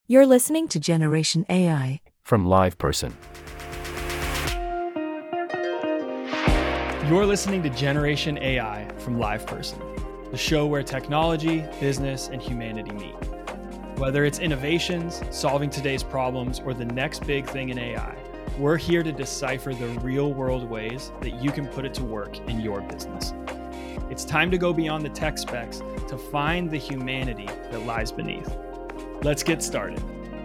You're listening to Generation AI from LivePerson. You're listening to Generation AI from LivePerson, the show where technology, business, and humanity meet. Whether it's innovations, solving today's problems, or the next big thing in AI, we're here to decipher the real-world ways that you can put it to work in your business. It's time to go beyond the tech specs to find the humanity that lies beneath. Let's get started.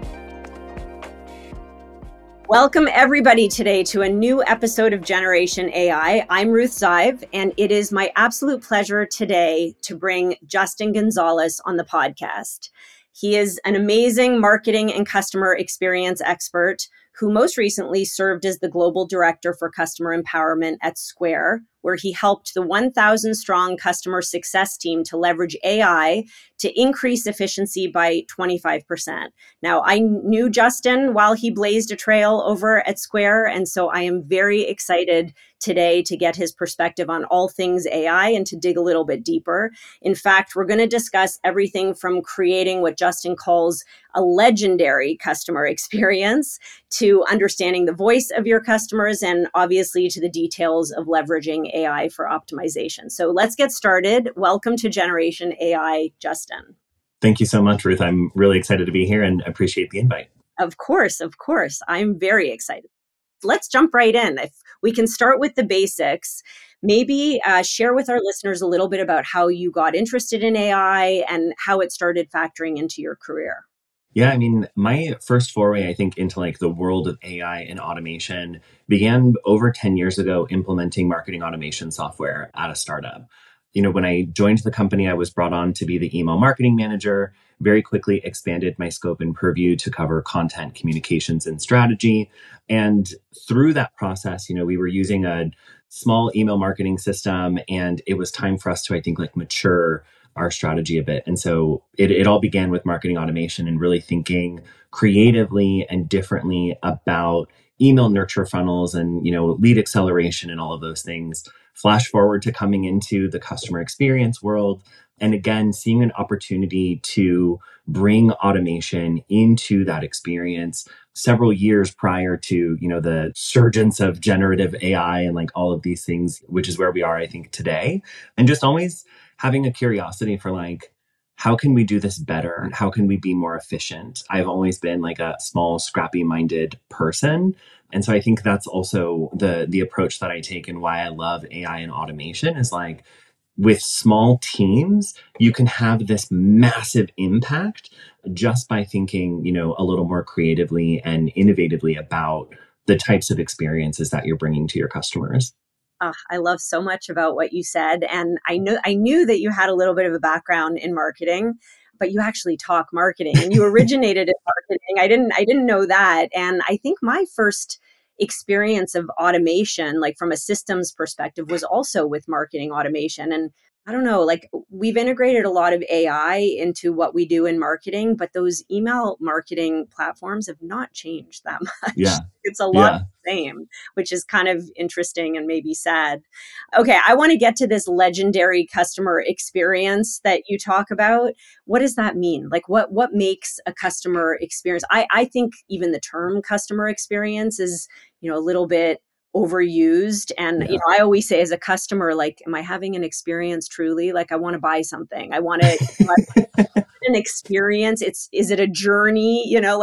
Welcome everybody today to a new episode of Generation AI. I'm Ruth Zive, and it is my absolute pleasure today to bring Justin Gonzalez on the podcast. He is an amazing marketing and customer experience expert who most recently served as the global director for customer empowerment at Square, where he helped the 1,000 strong customer success team to leverage AI to increase efficiency by 25%. Now, I knew Justin while he blazed a trail over at Square, and so I am very excited today to get his perspective on all things AI and to dig a little bit deeper. In fact, we're going to discuss everything from creating what Justin calls a legendary customer experience to understanding the voice of your customers and obviously to the details of leveraging AI for optimization. So let's get started. Welcome to Generation AI, Justin. Thank you so much, Ruth. I'm really excited to be here and appreciate the invite. Of course. I'm very excited. Let's jump right in. If we can start with the basics, maybe share with our listeners a little bit about how you got interested in AI and how it started factoring into your career. Yeah, I mean, my first foray, I think, into like the world of AI and automation began over 10 years ago implementing marketing automation software at a startup. You know, when I joined the company, I was brought on to be the email marketing manager, very quickly expanded my scope and purview to cover content, communications, and strategy. And through that process, you know, we were using a small email marketing system, and it was time for us to, I think, like mature our strategy a bit. And so it all began with marketing automation and really thinking creatively and differently about email nurture funnels and, you know, lead acceleration and all of those things. Flash forward to coming into the customer experience world. And again, seeing an opportunity to bring automation into that experience several years prior to, you know, the surgence of generative AI and like all of these things, which is where we are, I think, today. And just always having a curiosity for like, how can we do this better? How can we be more efficient? I've always been like a small, scrappy-minded person. And so I think that's also the approach that I take and why I love AI and automation is like, with small teams, you can have this massive impact just by thinking, you know, a little more creatively and innovatively about the types of experiences that you're bringing to your customers. I love so much about what you said. And I knew that you had a little bit of a background in marketing, but you actually talk marketing and you originated in marketing. I didn't know that. And I think my first experience of automation, like from a systems perspective, was also with marketing automation. And I don't know, like we've integrated a lot of AI into what we do in marketing, but those email marketing platforms have not changed that much. Yeah. It's a lot the same, which is kind of interesting and maybe sad. Okay, I want to get to this legendary customer experience that you talk about. What does that mean? Like what makes a customer experience? I think even the term customer experience is, you know, a little bit overused. And, you know, I always say as a customer, like, am I having an experience truly? Like I want to buy something. I want to an experience. Is it a journey? You know,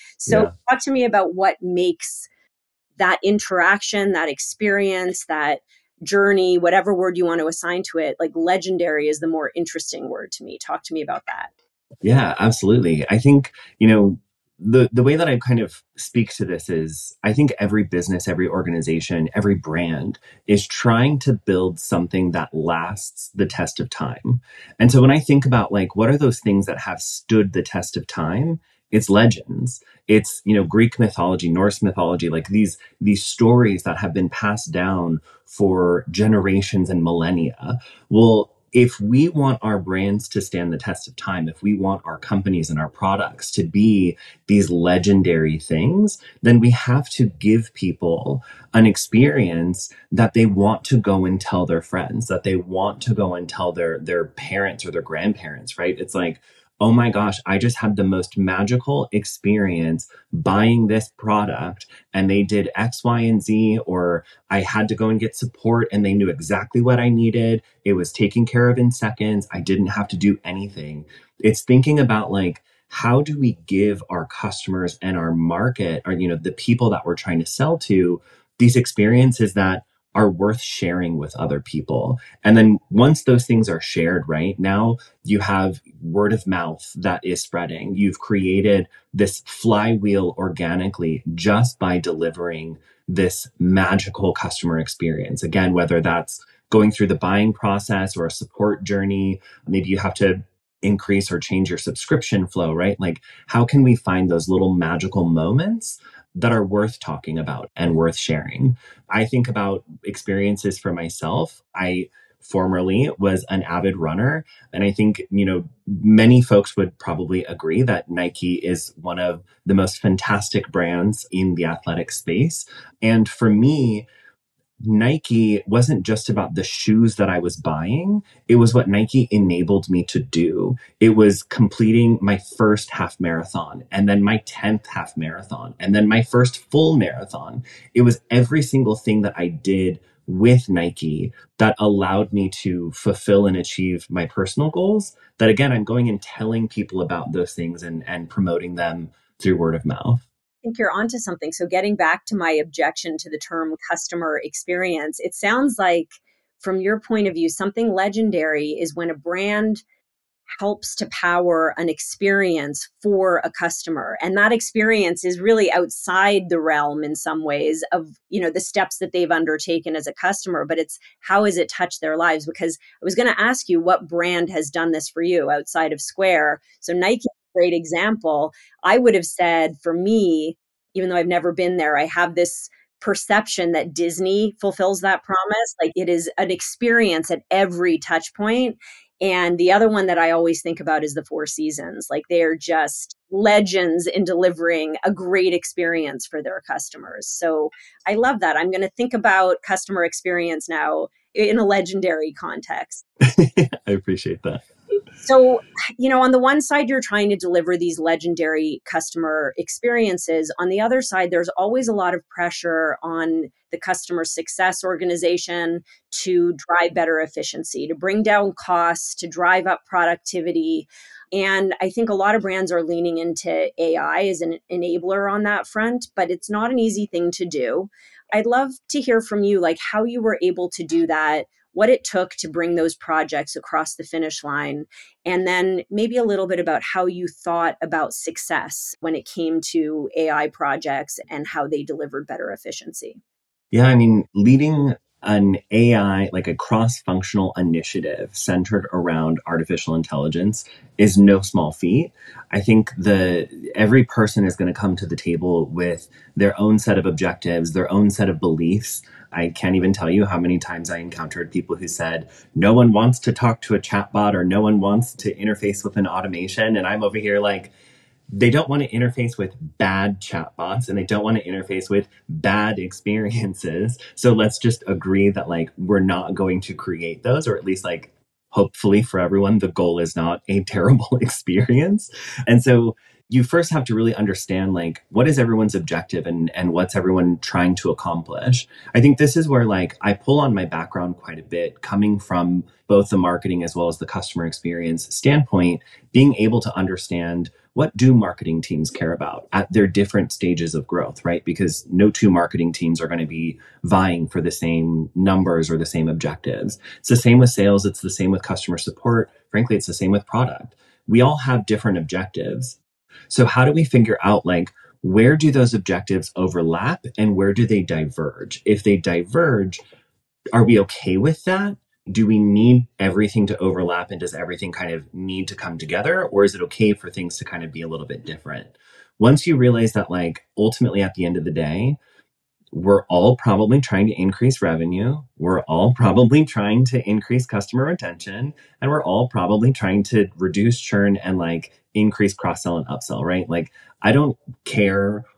talk to me about what makes that interaction, that experience, that journey, whatever word you want to assign to it, like legendary is the more interesting word to me. Talk to me about that. Yeah, absolutely. I think, you know, the way that I kind of speak to this is I think every business, every organization, every brand is trying to build something that lasts the test of time. And so when I think about like, what are those things that have stood the test of time? It's legends. It's, you know, Greek mythology, Norse mythology, like these stories that have been passed down for generations and millennia. Well, if we want our brands to stand the test of time, if we want our companies and our products to be these legendary things, then we have to give people an experience that they want to go and tell their friends, that they want to go and tell their parents or their grandparents, right? It's like, oh my gosh, I just had the most magical experience buying this product and they did X, Y, and Z, or I had to go and get support and they knew exactly what I needed. It was taken care of in seconds. I didn't have to do anything. It's thinking about like, how do we give our customers and our market, or, the people that we're trying to sell to, these experiences that are worth sharing with other people. And then once those things are shared, right now you have word of mouth that is spreading. You've created this flywheel organically just by delivering this magical customer experience. Again, whether that's going through the buying process or a support journey, maybe you have to increase or change your subscription flow, right? Like, how can we find those little magical moments that are worth talking about and worth sharing? I think about experiences for myself. I formerly was an avid runner. And I think, many folks would probably agree that Nike is one of the most fantastic brands in the athletic space. And for me, Nike wasn't just about the shoes that I was buying. It was what Nike enabled me to do. It was completing my first half marathon and then my 10th half marathon and then my first full marathon. It was every single thing that I did with Nike that allowed me to fulfill and achieve my personal goals. That again, I'm going and telling people about those things and promoting them through word of mouth. I think you're onto something. So getting back to my objection to the term customer experience, it sounds like from your point of view, something legendary is when a brand helps to power an experience for a customer. And that experience is really outside the realm in some ways of, the steps that they've undertaken as a customer, but it's how has it touched their lives? Because I was going to ask you what brand has done this for you outside of Square. So Nike, great example. I would have said for me, even though I've never been there, I have this perception that Disney fulfills that promise. Like it is an experience at every touch point. And the other one that I always think about is the Four Seasons. Like they're just legends in delivering a great experience for their customers. So I love that. I'm going to think about customer experience now in a legendary context. I appreciate that. So, on the one side, you're trying to deliver these legendary customer experiences. On the other side, there's always a lot of pressure on the customer success organization to drive better efficiency, to bring down costs, to drive up productivity. And I think a lot of brands are leaning into AI as an enabler on that front, but it's not an easy thing to do. I'd love to hear from you, like how you were able to do that, what it took to bring those projects across the finish line, and then maybe a little bit about how you thought about success when it came to AI projects and how they delivered better efficiency. Yeah, I mean, leading an AI, like a cross-functional initiative centered around artificial intelligence is no small feat. I think every person is going to come to the table with their own set of objectives, their own set of beliefs. I can't even tell you how many times I encountered people who said, no one wants to talk to a chatbot or no one wants to interface with an automation. And I'm over here like, they don't want to interface with bad chatbots and they don't want to interface with bad experiences. So let's just agree that like we're not going to create those, or at least like hopefully for everyone, the goal is not a terrible experience. And so you first have to really understand like what is everyone's objective and what's everyone trying to accomplish. I think this is where like I pull on my background quite a bit, coming from both the marketing as well as the customer experience standpoint, being able to understand what do marketing teams care about at their different stages of growth, right? Because no two marketing teams are going to be vying for the same numbers or the same objectives. It's the same with sales. It's the same with customer support. Frankly, it's the same with product. We all have different objectives. So how do we figure out like, where do those objectives overlap and where do they diverge? If they diverge, are we okay with that? Do we need everything to overlap and does everything kind of need to come together? Or is it okay for things to kind of be a little bit different? Once you realize that like ultimately at the end of the day, we're all probably trying to increase revenue. We're all probably trying to increase customer retention. And we're all probably trying to reduce churn and like increase cross-sell and upsell, right? Like I don't care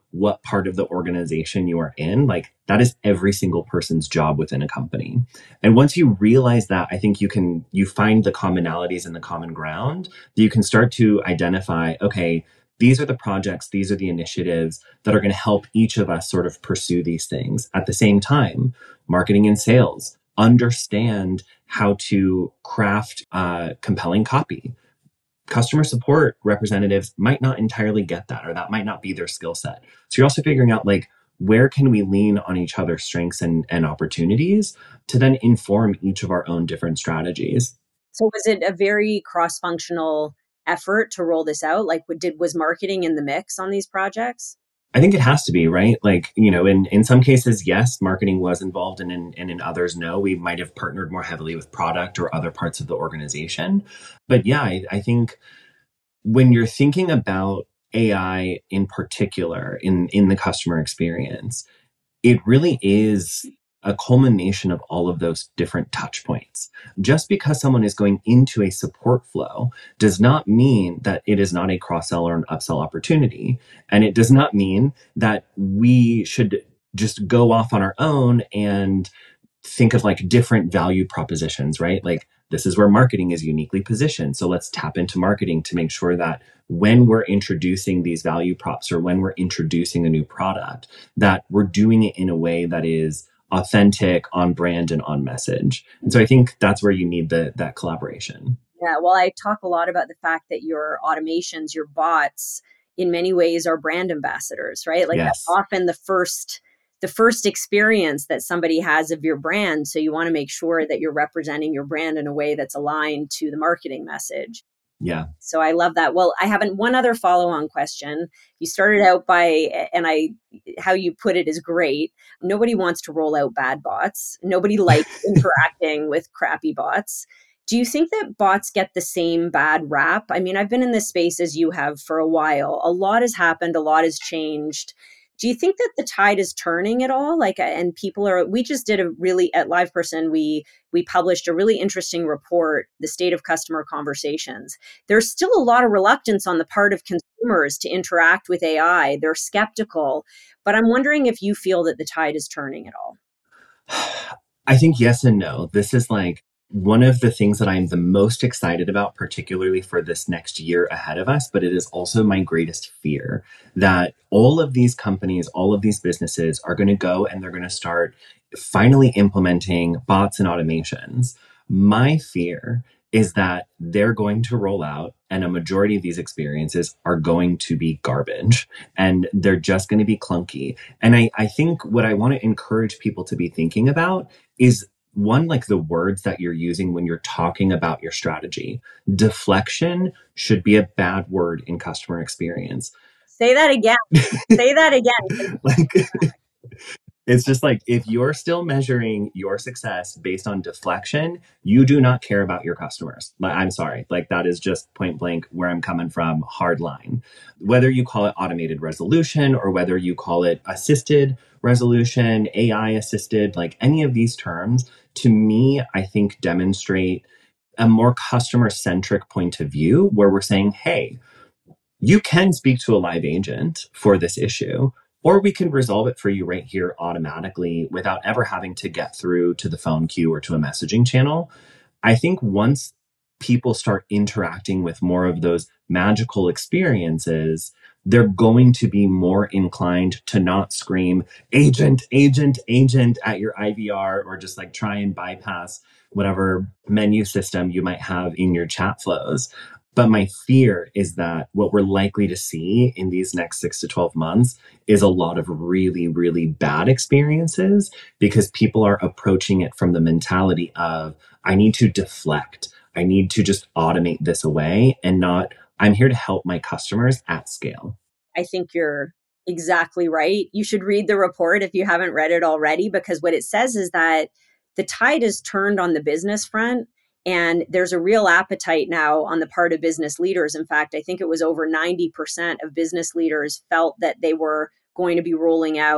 what part of the organization you are in. Like that is every single person's job within a company. And once you realize that, I think you find the commonalities and the common ground that you can start to identify, okay, these are the projects, these are the initiatives that are going to help each of us sort of pursue these things. At the same time, marketing and sales understand how to craft compelling copy. Customer support representatives might not entirely get that, or that might not be their skill set. So you're also figuring out like, where can we lean on each other's strengths and opportunities to then inform each of our own different strategies. So was it a very cross-functional effort to roll this out? Like was marketing in the mix on these projects? I think it has to be, right? Like, in some cases, yes, marketing was involved, and in others, no. We might have partnered more heavily with product or other parts of the organization. But yeah, I think when you're thinking about AI in particular in the customer experience, it really is a culmination of all of those different touch points. Just because someone is going into a support flow does not mean that it is not a cross-sell or an upsell opportunity. And it does not mean that we should just go off on our own and think of like different value propositions, right? Like this is where marketing is uniquely positioned. So let's tap into marketing to make sure that when we're introducing these value props or when we're introducing a new product, that we're doing it in a way that is authentic, on brand, and on message. And so I think that's where you need that collaboration. Yeah, well, I talk a lot about the fact that your automations, your bots, in many ways are brand ambassadors, right? Like Yes. That's often the first experience that somebody has of your brand. So you want to make sure that you're representing your brand in a way that's aligned to the marketing message. Yeah. So I love that. Well, I have one other follow-on question. You started out by, how you put it is great. Nobody wants to roll out bad bots. Nobody likes interacting with crappy bots. Do you think that bots get the same bad rap? I mean, I've been in this space as you have for a while. A lot has happened. A lot has changed. Do you think that the tide is turning at all? And we just did at LivePerson, we published a really interesting report, The State of Customer Conversations. There's still a lot of reluctance on the part of consumers to interact with AI. They're skeptical, but I'm wondering if you feel that the tide is turning at all. I think yes and no. This is like one of the things that I'm the most excited about, particularly for this next year ahead of us, but it is also my greatest fear that all of these companies, all of these businesses are going to go and they're going to start finally implementing bots and automations. My fear is that they're going to roll out and a majority of these experiences are going to be garbage and they're just going to be clunky. And I think what I want to encourage people to be thinking about is one, like the words that you're using when you're talking about your strategy. Deflection should be a bad word in customer experience. Say that again. Say that again. Like, it's just like, if you're still measuring your success based on deflection, you do not care about your customers. I'm sorry. Like, that is just point blank where I'm coming from, hard line. Whether you call it automated resolution or whether you call it assisted resolution, AI assisted, like any of these terms, to me, I think demonstrate a more customer centric point of view where we're saying, hey, you can speak to a live agent for this issue, or we can resolve it for you right here automatically without ever having to get through to the phone queue or to a messaging channel. I think once people start interacting with more of those magical experiences, they're going to be more inclined to not scream agent, agent, agent at your IVR or just like try and bypass whatever menu system you might have in your chat flows. But my fear is that what we're likely to see in these next 6 to 12 months is a lot of really, really bad experiences because people are approaching it from the mentality of, I need to deflect. I need to just automate this away and not, I'm here to help my customers at scale. I think you're exactly right. You should read the report if you haven't read it already, because what it says is that the tide is turned on the business front. And there's a real appetite now on the part of business leaders. In fact, I think it was over 90% of business leaders felt that they were going to be rolling out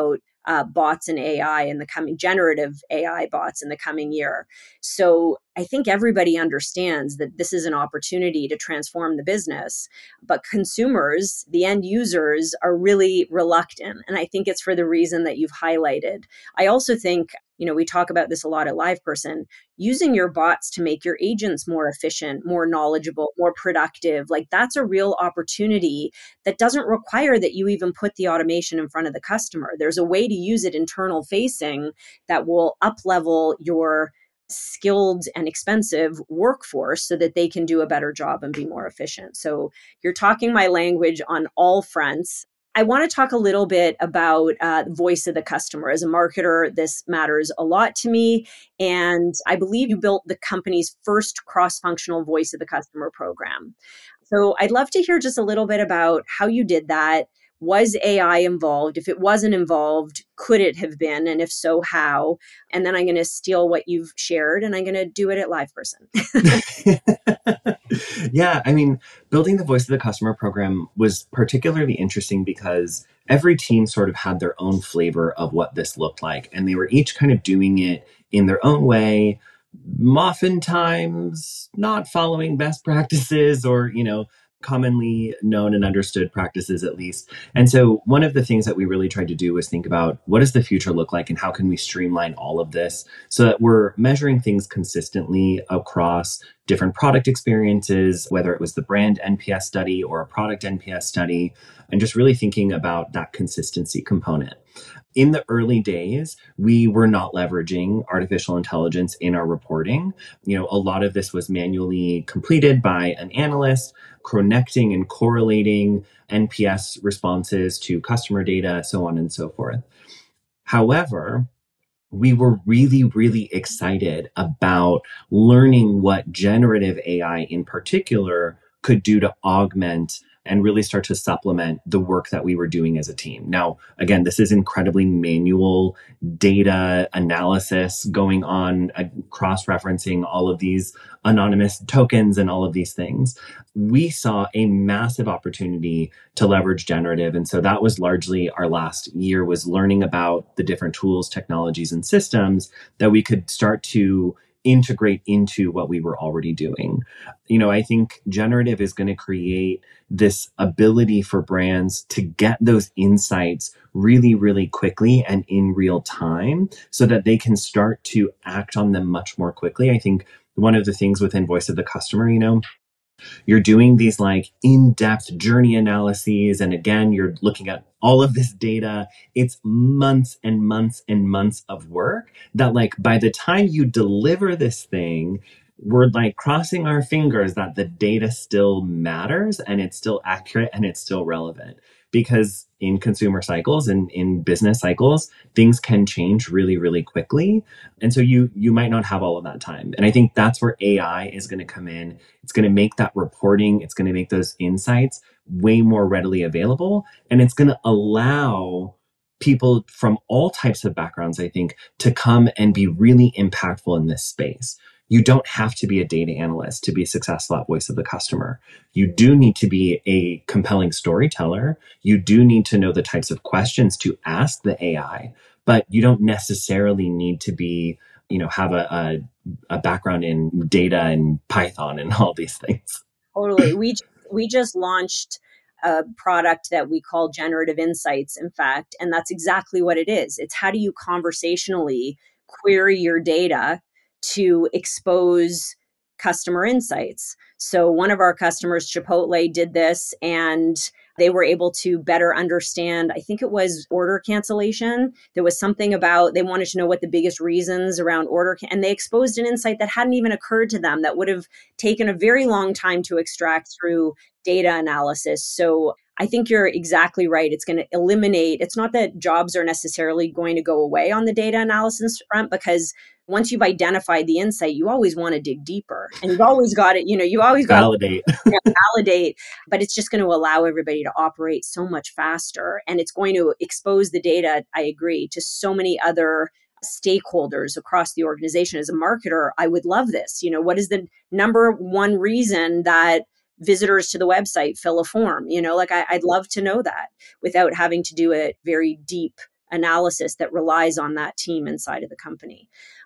bots and AI in the coming generative AI bots in the coming year. So I think everybody understands that this is an opportunity to transform the business, but consumers, the end users, are really reluctant. And I think it's for the reason that you've highlighted. I also think, we talk about this a lot at LivePerson, using your bots to make your agents more efficient, more knowledgeable, more productive. Like that's a real opportunity that doesn't require that you even put the automation in front of the customer. There's a way to use it internal facing that will up level your skilled and expensive workforce so that they can do a better job and be more efficient. So you're talking my language on all fronts. I want to talk a little bit about voice of the customer. As a marketer, this matters a lot to me. And I believe you built the company's first cross-functional voice of the customer program. So I'd love to hear just a little bit about how you did that. Was AI involved? If it wasn't involved, could it have been? And if so, how? And then I'm going to steal what you've shared and I'm going to do it at LivePerson. Yeah, building the Voice of the Customer program was particularly interesting because every team sort of had their own flavor of what this looked like. And they were each kind of doing it in their own way, oftentimes not following best practices or, commonly known and understood practices at least. And so one of the things that we really tried to do was think about what does the future look like and how can we streamline all of this so that we're measuring things consistently across different product experiences, whether it was the brand NPS study or a product NPS study, and just really thinking about that consistency component. In the early days, we were not leveraging artificial intelligence in our reporting. A lot of this was manually completed by an analyst, connecting and correlating NPS responses to customer data, so on and so forth. However, we were really, really excited about learning what generative AI in particular could do to augment and really start to supplement the work that we were doing as a team. Now, again, this is incredibly manual data analysis going on, cross-referencing all of these anonymous tokens and all of these things. We saw a massive opportunity to leverage generative. And so that was largely our last year, was learning about the different tools, technologies, and systems that we could start to integrate into what we were already doing. I think generative is going to create this ability for brands to get those insights really, really quickly and in real time so that they can start to act on them much more quickly. I think one of the things within Voice of the Customer, you're doing these in-depth journey analyses. And again, you're looking at all of this data. It's months and months and months of work that by the time you deliver this thing, we're crossing our fingers that the data still matters and it's still accurate and it's still relevant. Because in consumer cycles and in business cycles, things can change really, really quickly. And so you might not have all of that time. And I think that's where AI is going to come in. It's going to make that reporting, it's going to make those insights way more readily available. And it's going to allow people from all types of backgrounds, I think, to come and be really impactful in this space. You don't have to be a data analyst to be successful at Voice of the Customer. You do need to be a compelling storyteller. You do need to know the types of questions to ask the AI, but you don't necessarily need to be, have a background in data and Python and all these things. Totally. We just launched a product that we call Generative Insights, in fact, and that's exactly what it is. It's how do you conversationally query your data to expose customer insights. So one of our customers, Chipotle, did this and they were able to better understand, I think it was order cancellation. There was something about, they wanted to know what the biggest reasons around and they exposed an insight that hadn't even occurred to them that would have taken a very long time to extract through data analysis. So I think you're exactly right. It's going to eliminate, it's not that jobs are necessarily going to go away on the data analysis front, because once you've identified the insight, you always want to dig deeper and you've always got it, you always got validate. to validate, but it's just going to allow everybody to operate so much faster. And it's going to expose the data, I agree, to so many other stakeholders across the organization. As a marketer, I would love this. What is the number one reason that visitors to the website fill a form? I'd love to know that without having to do a very deep analysis that relies on that team inside of the company.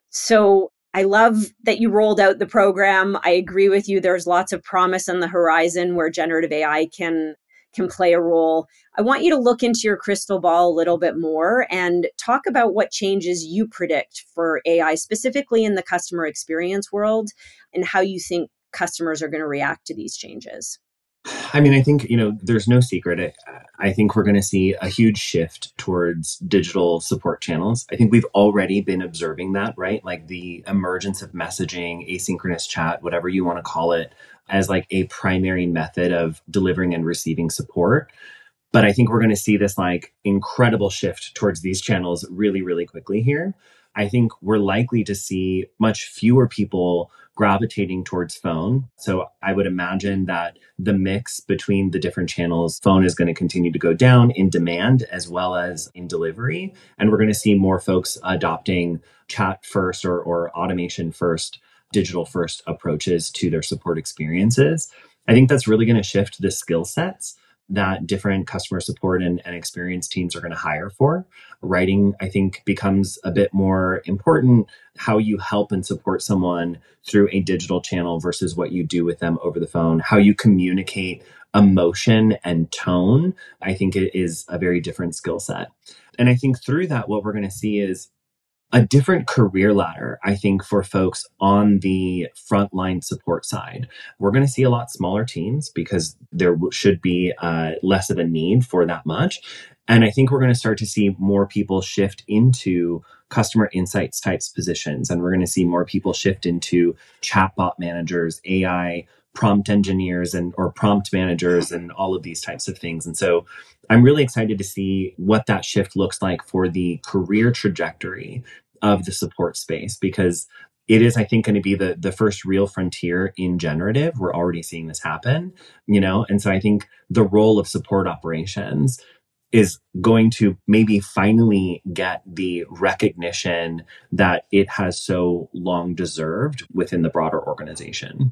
So I love that you rolled out the program. I agree with you. There's lots of promise on the horizon where generative AI can play a role. I want you to look into your crystal ball a little bit more and talk about what changes you predict for AI, specifically in the customer experience world, and how you think customers are going to react to these changes. I mean, I think, there's no secret. I think we're going to see a huge shift towards digital support channels. I think we've already been observing that, right? Like the emergence of messaging, asynchronous chat, whatever you want to call it, as like a primary method of delivering and receiving support. But I think we're going to see this like incredible shift towards these channels really, really quickly here. I think we're likely to see much fewer people gravitating towards phone. So I would imagine that the mix between the different channels, phone is going to continue to go down in demand as well as in delivery. And we're going to see more folks adopting chat first or automation first, digital first approaches to their support experiences. I think that's really going to shift the skill sets that different customer support and experience teams are going to hire for. Writing, I think, becomes a bit more important. How you help and support someone through a digital channel versus what you do with them over the phone. How you communicate emotion and tone, I think it is a very different skill set. And I think through that, what we're going to see is a different career ladder, I think, for folks on the frontline support side. We're going to see a lot smaller teams because there should be less of a need for that much. And I think we're going to start to see more people shift into customer insights types positions. And we're going to see more people shift into chatbot managers, AI prompt engineers or prompt managers and all of these types of things. And so I'm really excited to see what that shift looks like for the career trajectory of the support space, because it is, I think, going to be the first real frontier in generative. We're already seeing this happen, and so I think the role of support operations is going to maybe finally get the recognition that it has so long deserved within the broader organization.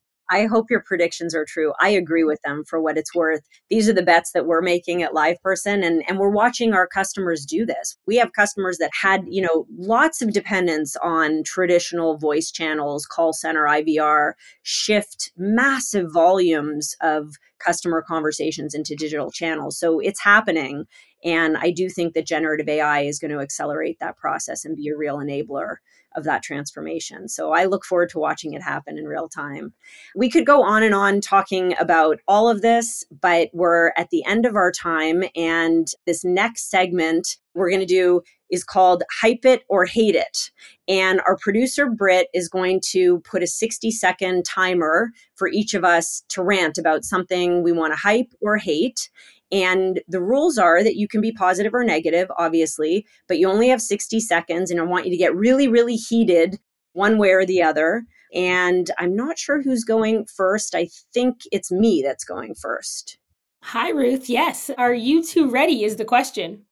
I hope your predictions are true. I agree with them for what it's worth. These are the bets that we're making at LivePerson, and we're watching our customers do this. We have customers that had, lots of dependence on traditional voice channels, call center, IVR, shift massive volumes of customer conversations into digital channels. So it's happening. And I do think that generative AI is going to accelerate that process and be a real enabler of that transformation. So I look forward to watching it happen in real time. We could go on and on talking about all of this, but we're at the end of our time. And this next segment we're going to do is called Hype It or Hate It. And our producer, Britt, is going to put a 60-second timer for each of us to rant about something we want to hype or hate. And the rules are that you can be positive or negative, obviously, but you only have 60 seconds. And I want you to get really, really heated one way or the other. And I'm not sure who's going first. I think it's me that's going first. Hi, Ruth. Yes. Are you two ready is the question.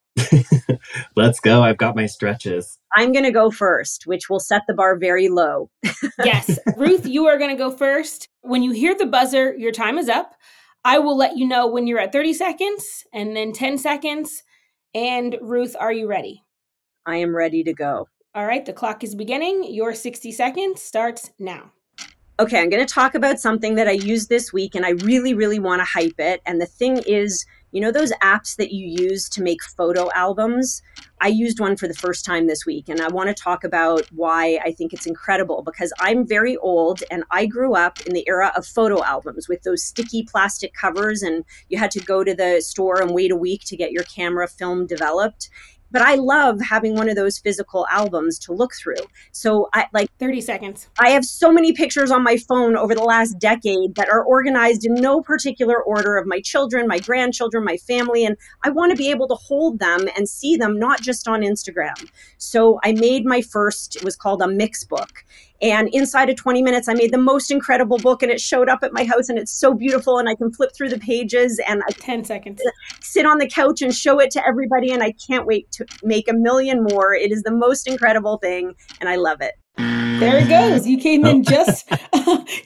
Let's go. I've got my stretches. I'm going to go first, which will set the bar very low. Yes. Ruth, you are going to go first. When you hear the buzzer, your time is up. I will let you know when you're at 30 seconds and then 10 seconds. And Ruth, are you ready? I am ready to go. All right. The clock is beginning. Your 60 seconds starts now. Okay. I'm going to talk about something that I used this week and I really, really want to hype it. And the thing is, those apps that you use to make photo albums? I used one for the first time this week, and I want to talk about why I think it's incredible, because I'm very old and I grew up in the era of photo albums with those sticky plastic covers, and you had to go to the store and wait a week to get your camera film developed. But I love having one of those physical albums to look through. So 30 seconds. I have so many pictures on my phone over the last decade that are organized in no particular order of my children, my grandchildren, my family. And I want to be able to hold them and see them, not just on Instagram. So I made my first, it was called a mix book. And inside of 20 minutes, I made the most incredible book, and it showed up at my house, and it's so beautiful, and I can flip through the pages, and I 10 seconds. Sit on the couch and show it to everybody, and I can't wait to make a million more. It is the most incredible thing, and I love it. There it goes. You came in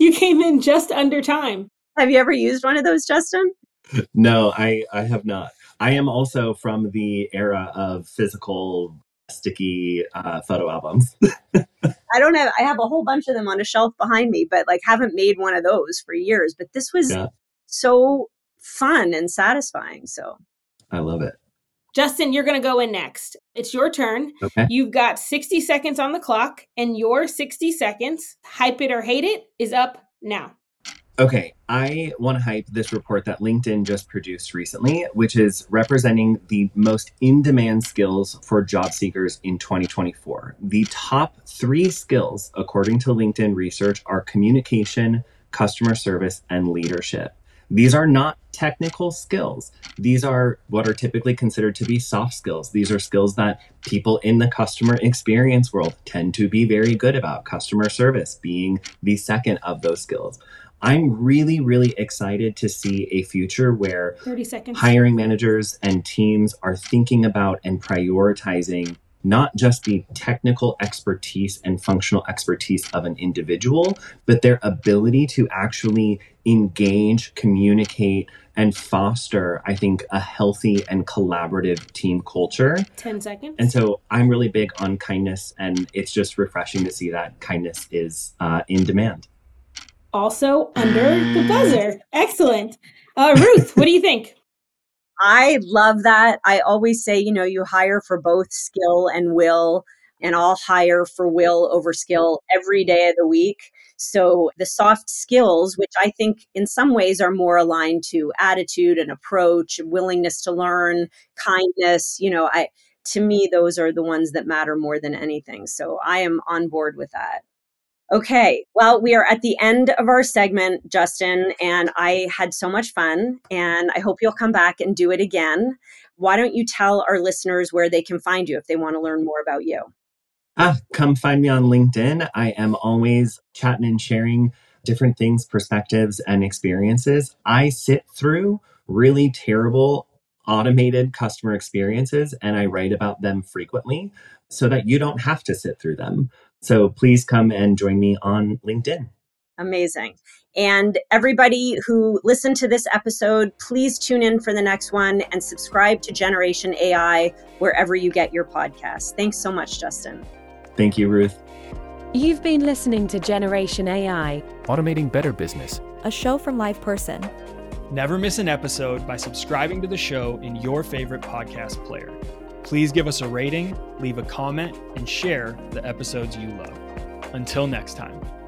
just under time. Have you ever used one of those, Justin? No, I have not. I am also from the era of physical sticky photo albums. I have a whole bunch of them on a shelf behind me, but like haven't made one of those for years. But this was so fun and satisfying. So I love it. Justin, you're going to go in next. It's your turn. Okay. You've got 60 seconds on the clock, and your 60 seconds, hype it or hate it, is up now. Okay, I want to hype this report that LinkedIn just produced recently, which is representing the most in-demand skills for job seekers in 2024. The top 3 skills, according to LinkedIn research, are communication, customer service, and leadership. These are not technical skills. These are what are typically considered to be soft skills. These are skills that people in the customer experience world tend to be very good about, customer service being the second of those skills. I'm really, really excited to see a future where 30 seconds. Hiring managers and teams are thinking about and prioritizing not just the technical expertise and functional expertise of an individual, but their ability to actually engage, communicate, and foster, I think, a healthy and collaborative team culture. 10 seconds. And so I'm really big on kindness, and it's just refreshing to see that kindness is in demand. Also under the buzzer. Excellent. Ruth, what do you think? I love that. I always say, you hire for both skill and will, and I'll hire for will over skill every day of the week. So the soft skills, which I think in some ways are more aligned to attitude and approach, willingness to learn, kindness, to me, those are the ones that matter more than anything. So I am on board with that. Okay, well, we are at the end of our segment, Justin, and I had so much fun, and I hope you'll come back and do it again. Why don't you tell our listeners where they can find you if they want to learn more about you? Come find me on LinkedIn. I am always chatting and sharing different things, perspectives, and experiences. I sit through really terrible automated customer experiences, and I write about them frequently so that you don't have to sit through them. So please come and join me on LinkedIn. Amazing. And everybody who listened to this episode, please tune in for the next one and subscribe to Generation AI wherever you get your podcasts. Thanks so much, Justin. Thank you, Ruth. You've been listening to Generation AI, Automating Better Business, a show from LivePerson. Never miss an episode by subscribing to the show in your favorite podcast player. Please give us a rating, leave a comment, and share the episodes you love. Until next time.